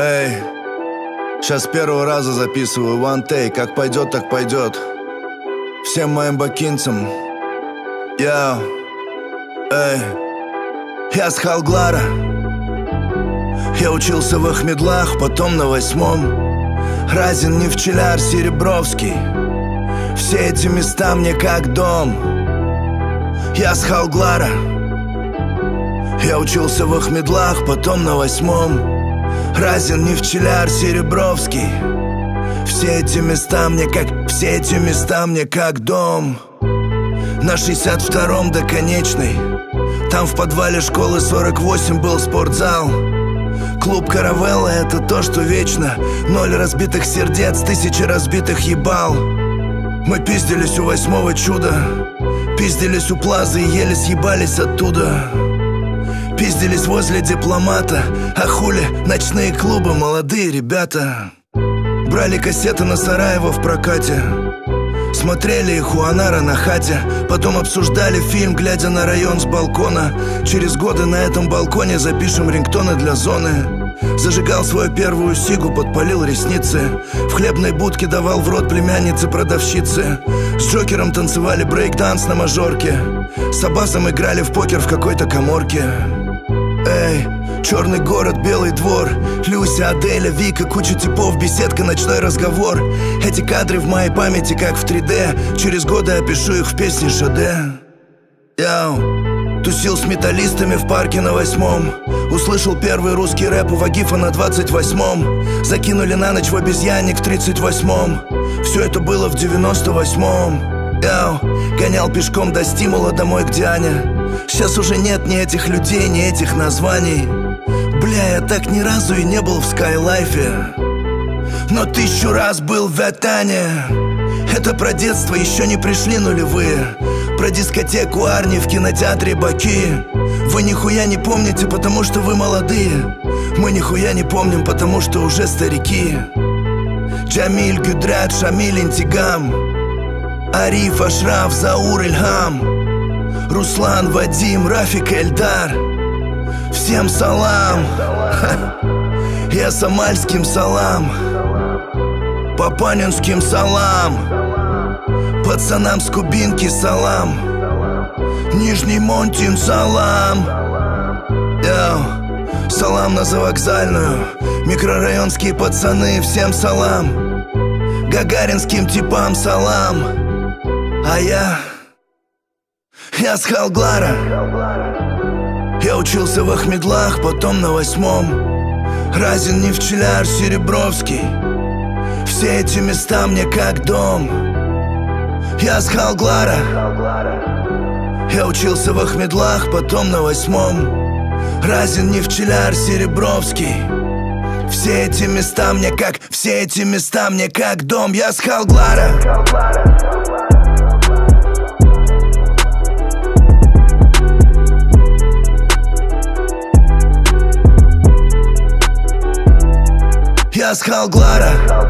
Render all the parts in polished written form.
Эй, сейчас первого раза записываю one take. Как пойдет, так пойдет. Всем моим бакинцам. Я с Халглара. Я учился в Ахмедлах, потом на 8-м. Разин, Невчеляр, Серебровский. Все эти места мне как дом. Я с Халглара. Я учился в Ахмедлах, потом на 8-м. Разин, Невчеляр, Серебровский. Все эти места мне как дом. На 62-м до Конечной. Там в подвале школы 48 был спортзал. Клуб Каравелла — это то, что вечно. 0 разбитых сердец, 1000 разбитых ебал. Мы пиздились у 8-го чуда. Пиздились у Плазы и еле съебались оттуда. Пиздились возле Дипломата. А хули, ночные клубы, молодые ребята. Брали кассеты на Сараево в прокате. Смотрели их у Анара на хате. Потом обсуждали фильм, глядя на район с балкона. Через годы на этом балконе запишем рингтоны для зоны. Зажигал свою первую сигу, подпалил ресницы. В хлебной будке давал в рот племяннице продавщицы. С Джокером танцевали брейк-данс на мажорке. С Аббасом играли в покер в какой-то каморке. Эй, черный город, Белый двор. Люся, Аделя, Вика, куча типов, беседка, ночной разговор. Эти кадры в моей памяти как в 3D. Через годы опишу их в песне Шаде. Тусил с металлистами в парке на 8-м. Услышал первый русский рэп у Вагифа на 28-м. Закинули на ночь в обезьянник в 38-м. Все это было в 98-м. Гонял пешком до Стимула домой к Диане. Сейчас уже нет ни этих людей, ни этих названий. Бля, я так ни разу и не был в Скайлайфе. Но 1000 раз был в Вятане. Это про детство, еще не пришли нулевые. Про дискотеку Арни в кинотеатре Баки. Вы нихуя не помните, потому что вы молодые. Мы нихуя не помним, потому что уже старики. Джамиль, Гюдрат, Шамиль, Интигам, Ариф, Ашраф, Заур, Ильхам, Руслан, Вадим, Рафик, Эльдар. Всем салам. Я самальским салам. Папанинским салам. Пацанам с Кубинки салам. Нижний Монтин салам. Салам на Завокзальную. Микрорайонские пацаны, всем салам. Гагаринским типам салам. А я с Халглара. Я учился в Ахмедлах, потом на 8-м. Разин, Невчеляр, Серебровский. Все эти места мне как дом. Я с Халглара. Я учился в Ахмедлах, потом на 8-м. Разин, Невчеляр, Серебровский. Все эти места мне как дом. Я с Халглара. Я с Халглара.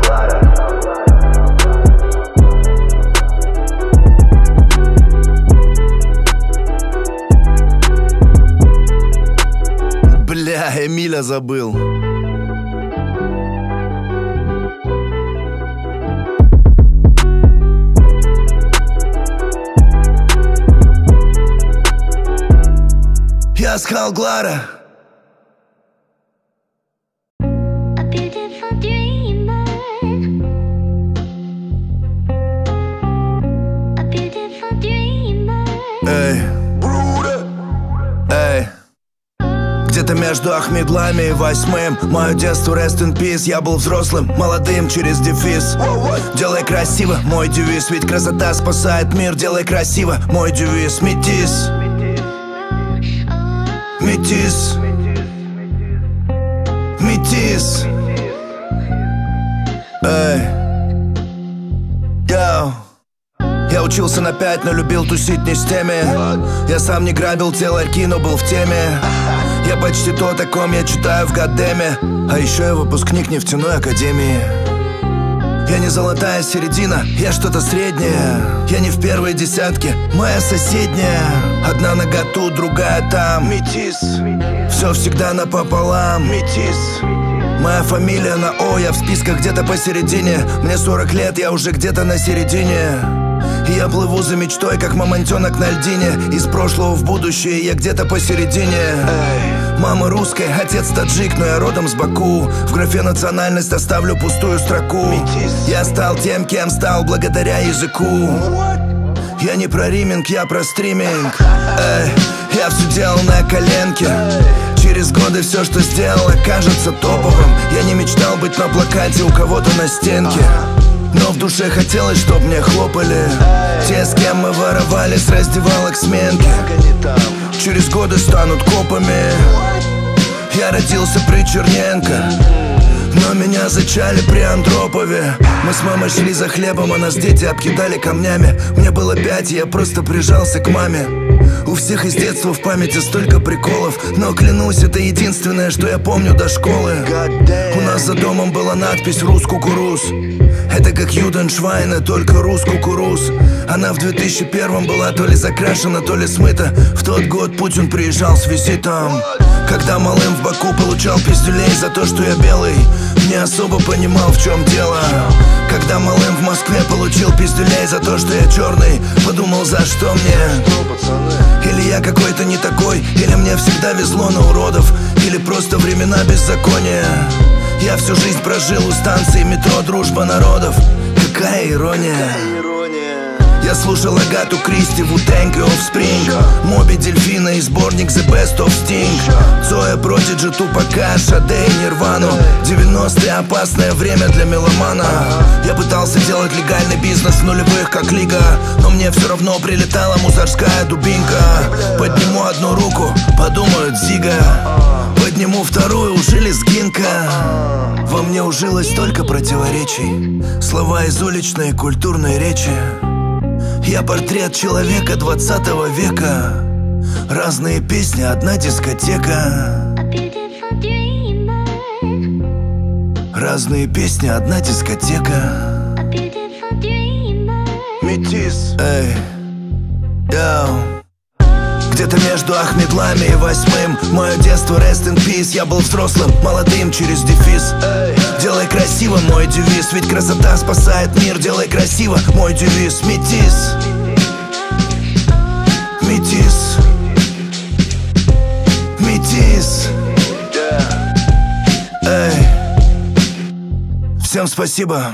Бля, Эмиля забыл. Я с Халглара. Где-то между Ахмедлами и 8-м. Мое детство rest in peace. Я был взрослым, молодым через дефис. Делай красиво, мой девиз. Ведь красота спасает мир. Делай красиво, мой девиз. Метис. Метис. Метис. Я учился на 5, но любил тусить не с теми. Я сам не грабил те ларьки, но был в теме. Я почти то, о ком я читаю в Гадеме. А еще я выпускник нефтяной академии. Я не золотая середина, я что-то среднее. Я не в первой десятке, моя соседняя. Одна нога тут, другая там. Метис. Все всегда напополам. Метис. Моя моя фамилия на О. Я в списках где-то посередине. Мне 40 лет, я уже где-то на середине. И я плыву за мечтой, как мамонтенок на льдине. Из прошлого в будущее, я где-то посередине. Мама русская, отец таджик, но я родом с Баку. В графе национальность оставлю пустую строку. Я стал тем, кем стал благодаря языку. Я не про риминг, я про стриминг. Я все делал на коленке. Через годы все, что сделал, кажется топовым. Я не мечтал быть на плакате у кого-то на стенке, но в душе хотелось, чтоб мне хлопали те, с кем мы воровали с раздевалок сменки. Через годы станут копами. Я родился при Черненко, но меня зачали при Андропове. Мы с мамой шли за хлебом, а нас дети обкидали камнями. Мне было 5, и я просто прижался к маме. У всех из детства в памяти столько приколов, но клянусь, это единственное, что я помню до школы. У нас за домом была надпись «Рус кукуруз». Это как Юденшвайна, только рус кукуруз. Она в 2001 была то ли закрашена, то ли смыта. В тот год Путин приезжал с визитом. Когда малым в Баку получал пиздюлей за то, что я белый, не особо понимал, в чем дело. Когда малым в Москве получил пиздюлей за то, что я черный, подумал, за что мне. Или я какой-то не такой, или мне всегда везло на уродов, или просто времена беззакония. Я всю жизнь прожил у станции метро «Дружба народов». Какая ирония. Я слушал Агату Кристи, Wu-Tang и Offspring, Моби Дельфина и сборник The Best of Sting, Цоя, Продиджи, Тупака, Шаде и Нирвану. 90-е — опасное время для меломана. Я пытался делать легальный бизнес в нулевых, как Лига, но мне все равно прилетала мусорская дубинка. Подниму одну руку, подумают Зига. Подниму вторую, уже лезгинка. Во мне ужилось столько противоречий, слова из уличной культурной речи. Я портрет человека 20 века. Разные песни, одна дискотека. Разные песни, одна дискотека. Метис, эй, йоу. Где-то между Ахмедлами и 8-м мое детство rest in peace. Я был взрослым, молодым через дефис. Делай красиво, мой девиз, ведь красота спасает мир. Делай красиво, мой девиз. Метис, метис, метис. Эй, всем спасибо.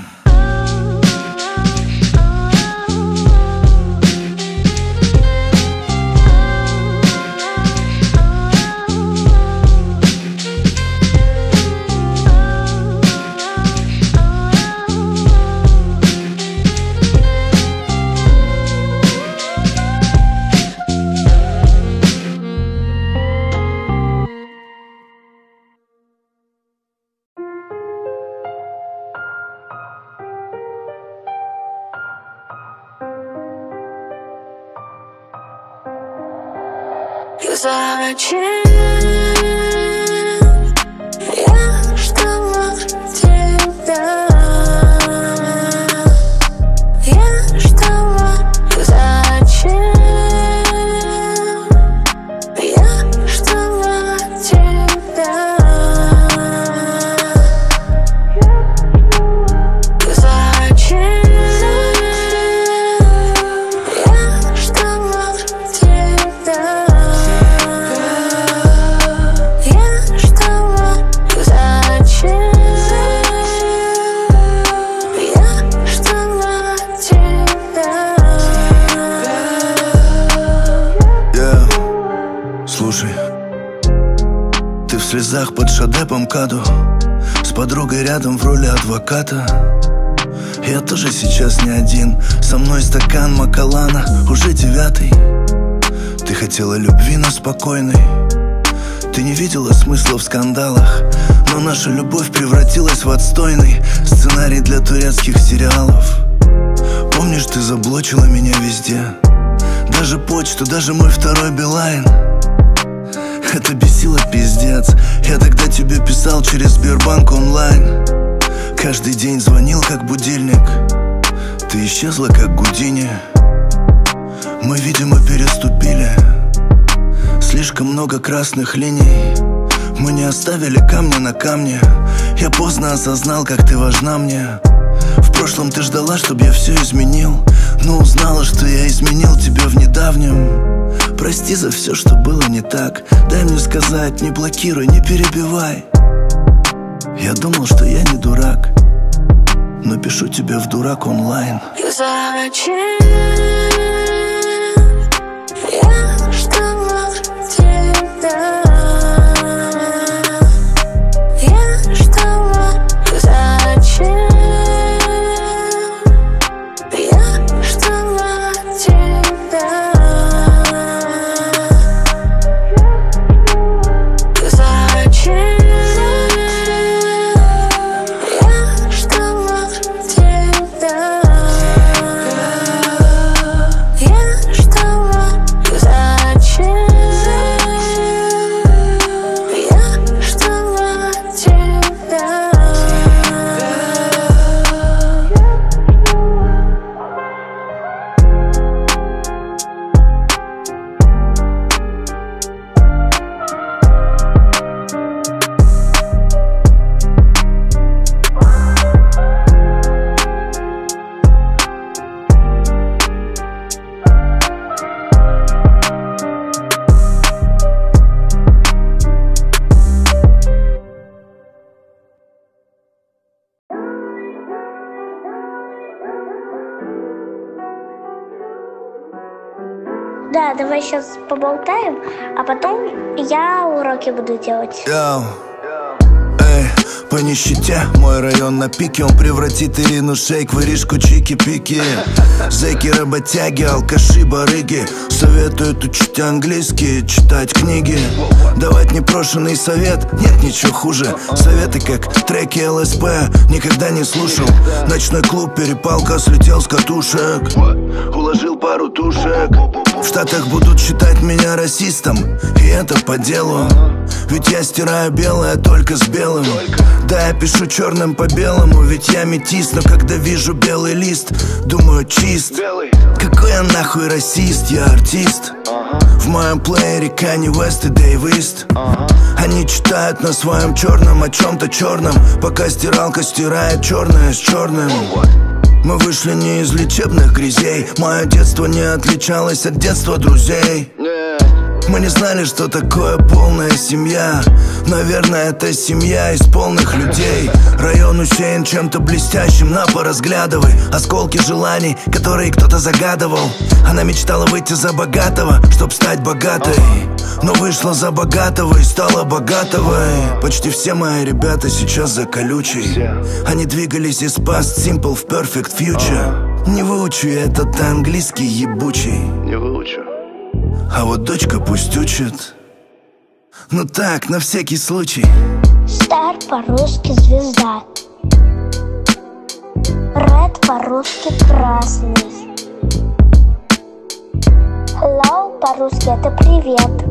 Зачем я ждала тебя? Я ждала. Зачем я ждала тебя? Зачем я ждала тебя? Слушай, ты в слезах под Шаде МКАДу, с подругой рядом в роли адвоката. Я тоже сейчас не один, со мной стакан Макалана, уже 9-й. Ты хотела любви, но спокойной. Ты не видела смысла в скандалах, но наша любовь превратилась в отстойный сценарий для турецких сериалов. Помнишь, ты заблочила меня везде, даже почту, даже мой второй Билайн. Это бесило пиздец. Я тогда тебе писал через Сбербанк онлайн. Каждый день звонил как будильник. Ты исчезла как Гудини. Мы, видимо, переступили слишком много красных линий. Мы не оставили камня на камне. Я поздно осознал, как ты важна мне. В прошлом ты ждала, чтоб я все изменил, но узнала, что я изменил тебя в недавнем. Прости за все, что было не так. Дай мне сказать, не блокируй, не перебивай. Я думал, что я не дурак, но пишу тебе в дурак онлайн. Зачем я ждала тебя? Я ждала. Зачем я ждала тебя? Зачем я ждала тебя? Я ждала. Зачем я ждала тебя? Да, давай сейчас поболтаем, а потом я уроки буду делать. Йоу. Эй, по нищете мой район на пике. Он превратит Ирину Шейк в Иришку Чики-Пики. Зэки, работяги, алкаши, барыги советуют учить английский, читать книги, давать непрошенный совет. Нет ничего хуже. Советы как треки ЛСП никогда не слушал. Ночной клуб, перепалка, слетел с катушек, уложил пару тушек. В Штатах будут считать меня расистом, и это по делу. Ведь я стираю белое только с белым. Да, я пишу черным по белому, ведь я метис. Но когда вижу белый лист, думаю чист. Какой я нахуй расист, я артист. В моем плеере Kanye West и Dave East. Они читают на своем черном о чем-то черном, пока стиралка стирает черное с черным. Мы вышли не из лечебных грязей. Мое детство не отличалось от детства друзей. Мы не знали, что такое полная семья. Наверное, это семья из полных людей. Район усеян чем-то блестящим, на, поразглядывай. Осколки желаний, которые кто-то загадывал. Она мечтала выйти за богатого, чтоб стать богатой, но вышла за богатого и стала богатой. Почти все мои ребята сейчас за колючей. Они двигались из past simple в perfect future. Не выучу я этот английский ебучий, не выучу. А вот дочка пусть учит. Ну так, на всякий случай. Стар по-русски звезда. Ред по-русски красный. Hello по-русски это привет.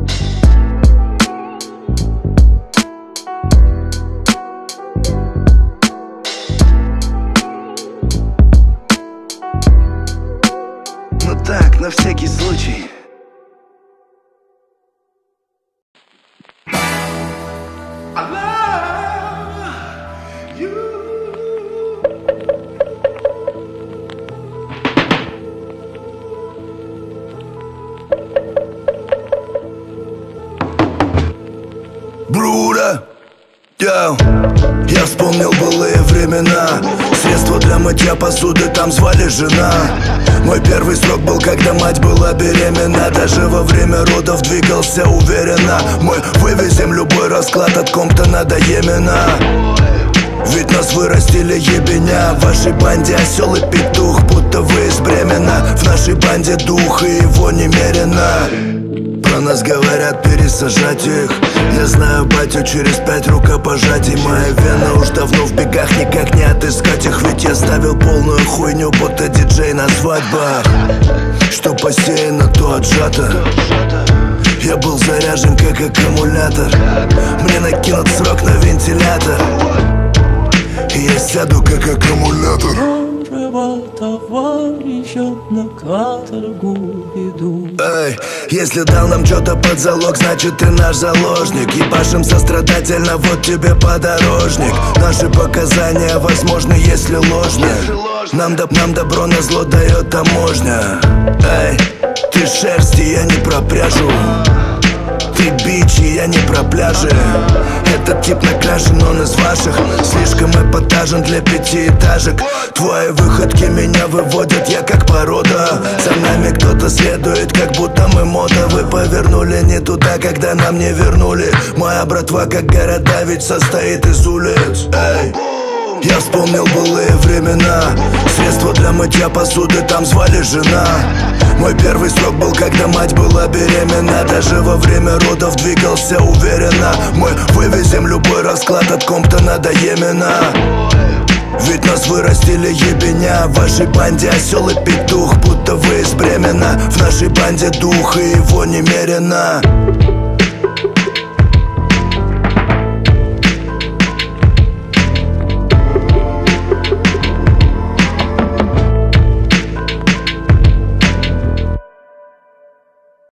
Ну так, на всякий случай. Бруда, я вспомнил былые времена. Средства для мытья посуды там звали жена. Мой первый срок был, когда мать была беременна. Даже во время родов двигался уверенно. Мы вывезем любой расклад от Комптона до Йемена. Ведь нас вырастили ебеня. В вашей банде осел и петух, будто вы из Бремена. В нашей банде дух, и его немерено. Про нас говорят пересажать их. Я знаю батю через 5 рукопожатий. Моя вена уж давно в бегах, никак не отыскать их. Ведь я ставил полную хуйню, будто диджей на свадьбах. Что посеяно, то отжато. Я был заряжен как аккумулятор. Мне накинут срок на вентилятор, и я сяду как аккумулятор. нашего товарища на каторгу ведут. Эй, если дал нам что-то под залог, значит ты наш заложник. Ебашим сострадательно, вот тебе подорожник. Наши показания возможны, если ложные. Нам добро на зло дает таможня. Эй, ты шерсть, и я не про пряжу. Ты бич, и я не про пляжи. Этот тип накрашен, он из ваших. Слишком эпатажен для пятиэтажек. Твои выходки меня выводят, я как порода. За нами кто-то следует, как будто мы мода. Вы повернули не туда, когда нам не вернули. Моя братва, как города, ведь состоит из улиц. Эй, я вспомнил былые времена. Средства для мытья посуды там звали жена. Мой первый срок был, когда мать была беременна. Даже во время родов двигался уверенно. Мы вывезем любой расклад от Комптона до Йемена. Ведь нас вырастили ебеня. В вашей банде осел и петух, будто вы из Бремена. В нашей банде дух, и его немерено.